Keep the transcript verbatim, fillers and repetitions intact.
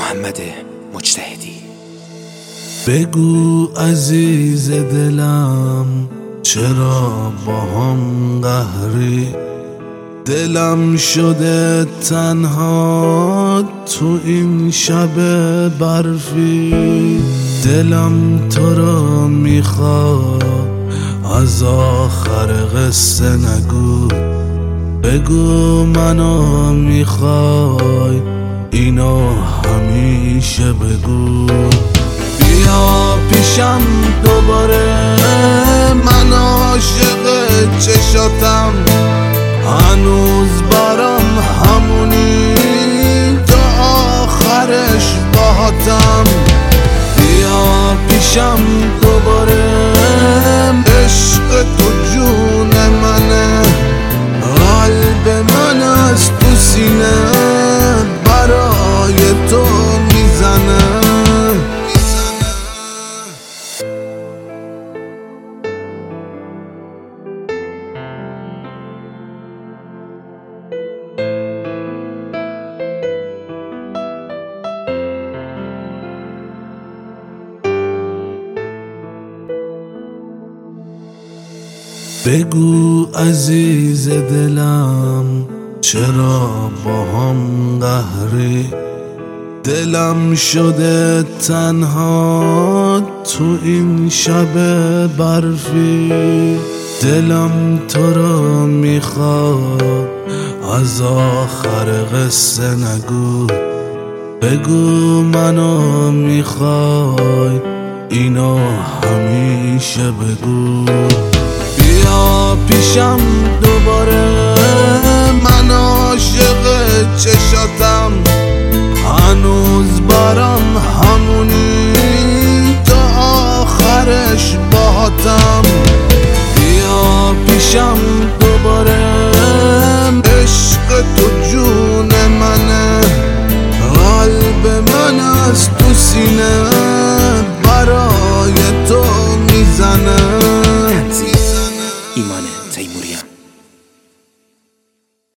محمد مجتهدی. بگو عزیز دلم چرا با هم قهری، دلم شده تنها تو این شب برفی. دلم تو را میخواد از آخر قصه نگو، بگو منو میخوای اینو همیشه بگو. بیا پیشم دوباره، من عاشق چشاتم، هنوز برام همونی تا آخرش باهاتم. بیا پیشم دوباره، عشق تو جون منه، قلب من از تو سینه برای تو میزنه. بگو عزیز دلم چرا با هم قهری، دلم شده تنها تو این شب برفی. دلم تو را میخواد از آخر قصه نگو، بگو منو میخوای اینو همیشه بگو. بیا پیشم دوباره، من عاشق چشاتم، هنوز برام همونی تا آخرش باهاتم. بیا پیشم دوباره، عشق تو جون منه، قلب من از تو سینه